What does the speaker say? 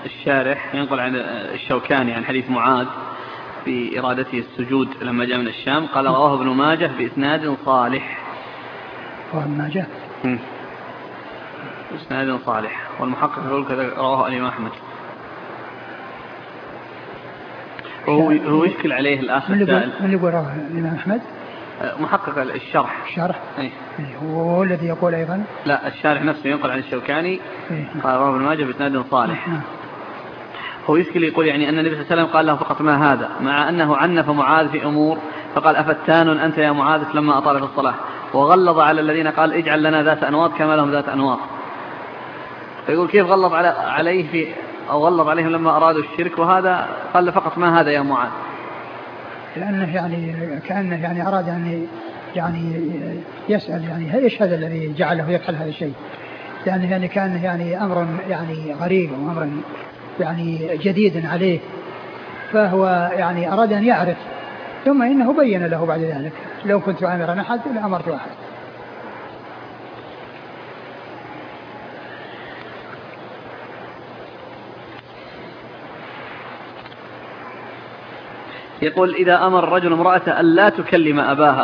الشارح ينقل عن الشوكاني عن حديث معاذ في إرادته السجود لما جاء من الشام، قال رواه ابن ماجه بإسناد صالح. ابن ماجه بإسناد صالح، والمحقق يقول كذا رواه الإمام أحمد. هو يشكل عليه الآخر من اللي رواه الإمام أحمد؟ محقق الشرح. أيه. هو الذي يقول أيضا لا، الشارح نفسه ينقل عن الشوكاني قال رواه ابن ماجه بإسناد صالح. هو يشكل يقول يعني أن النبي صلى الله عليه وسلم قال له فقط ما هذا، مع أنه عنف معاذ في أمور فقال أفتان أنت يا معاذ لما أطال في الصلاة، وغلظ على الذين قال اجعل لنا ذات أنواط كما لهم ذات أنواط. فيقول كيف غلظ عليه في أو غلظ عليهم لما أرادوا الشرك، وهذا قال فقط ما هذا يا معاذ، لأنه يعني كأنه يعني أراد أن يعني يسأل يعني ايش هذا الذي جعله يفعل هذا الشيء، لأنه يعني كان يعني أمر يعني غريب وأمر يعني جديد عليه، فهو يعني أراد أن يعرف، ثم إنه بين له بعد ذلك لو كنت آمرا أحد لأمرت أحد. يقول إذا أمر الرجل امرأة ألا تكلم أباها